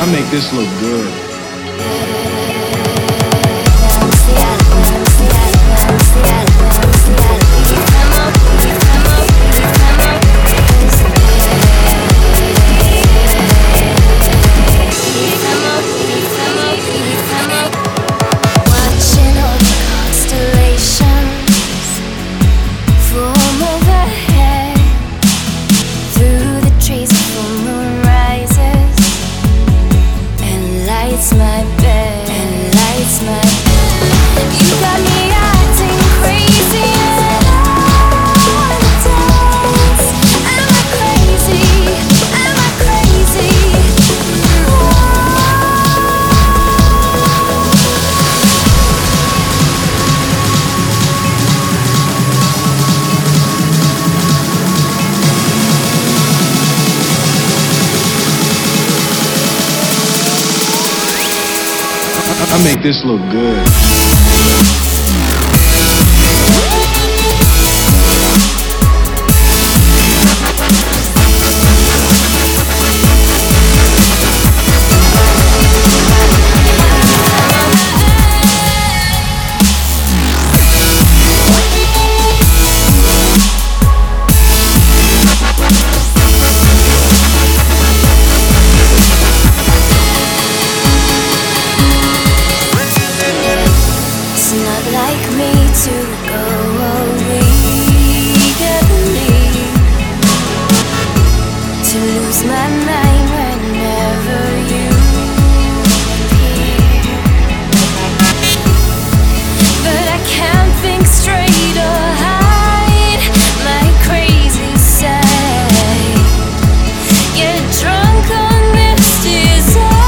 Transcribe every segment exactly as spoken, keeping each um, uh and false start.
make this look good. Lights my bed, and lights my bed. You got me acting crazy and I dance. Am I crazy? Am I crazy? I make this look good. It's not like me to go legally, to lose my mind whenever you appear. But I can't think straight or hide my crazy side. Get drunk on this desire.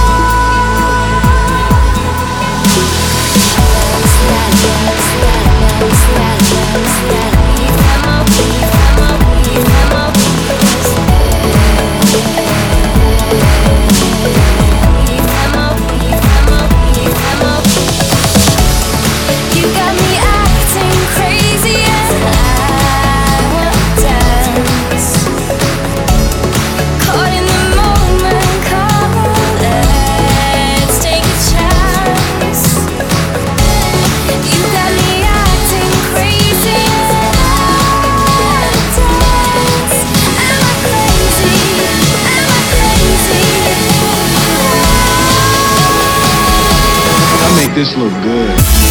I make this look good.